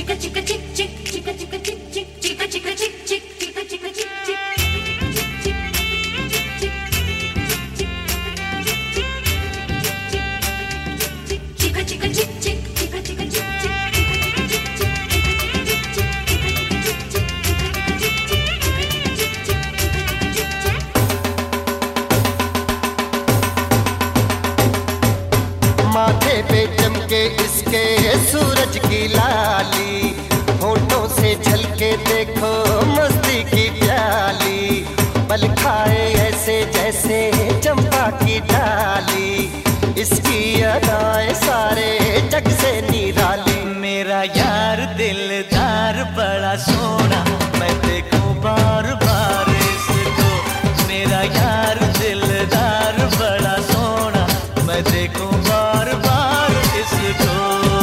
माथे पे चमके इसके सूरज की लाली, होठों से झलके देखो मस्ती की प्याली, पल खाए ऐसे जैसे चंपा की डाली, इसकी अदाएं सारे जग से निराली। मेरा यार दिलदार बड़ा सोना, मैं देखूं बार बार इसको। मेरा यार दिलदार बड़ा सोना, मैं देखूं बार बार इसको।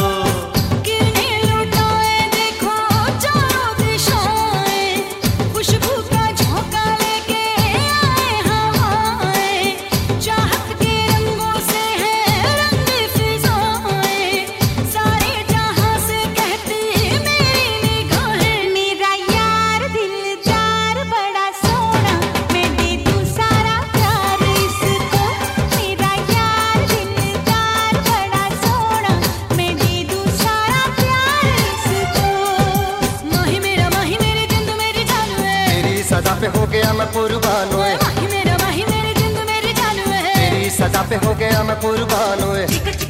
सदा पे हो गया मैं कुर्बान हुए, माही मेरे जिंद मेरी जान हुए, तेरी सदा पे हो गया मैं कुर्बान हुए।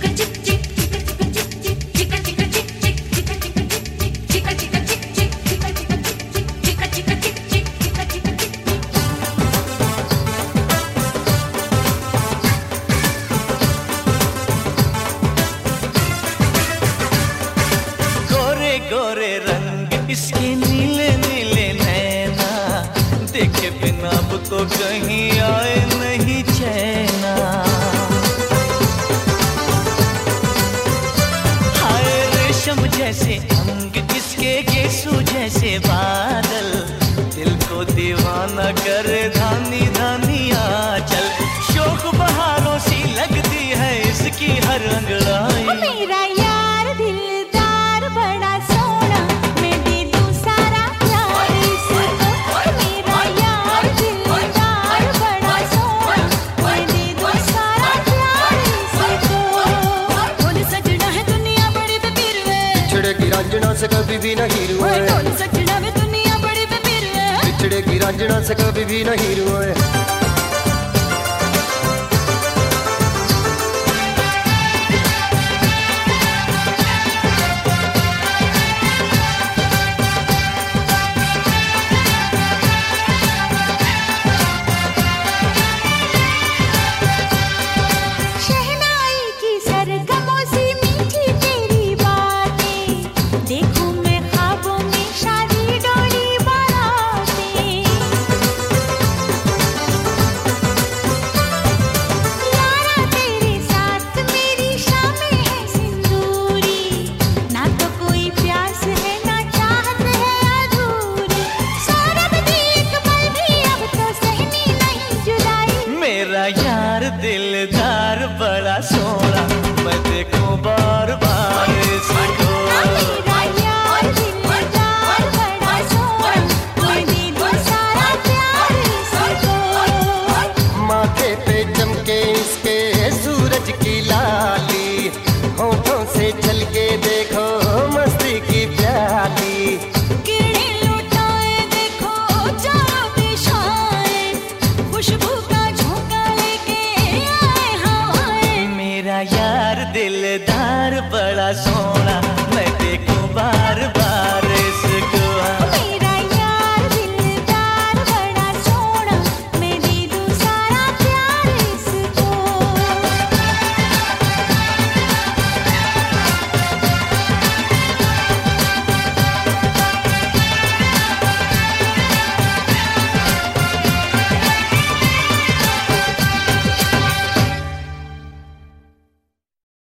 गोरे गोरे रंग इसके नीले नीले नैना, देखे बिना अब तो कहीं आए नहीं चैना। हाय रेशम जैसे अंग इसके, गेसू जैसे बादल, दिल को दीवाना करे धानी धानी आंचल। शोक बहारों सी लगती है इसकी हर अंगड़ाई। मेरा यार दिलदार बड़ा सोना, मैं दे दूं सारा प्यार इसको। मेरा यार दिलदार बड़ा सोना, मैं दे दूं सारा प्यार इसको। ढोल सजना है दुनिया बड़ी बेपीर है, बिछड़ेगी रांझना से कभी भी नहीं रुए। ढोल सजना है दुनिया बड़ी बेपीर है, बिछड़ेगी रांझना से कभी भी नहीं रुए।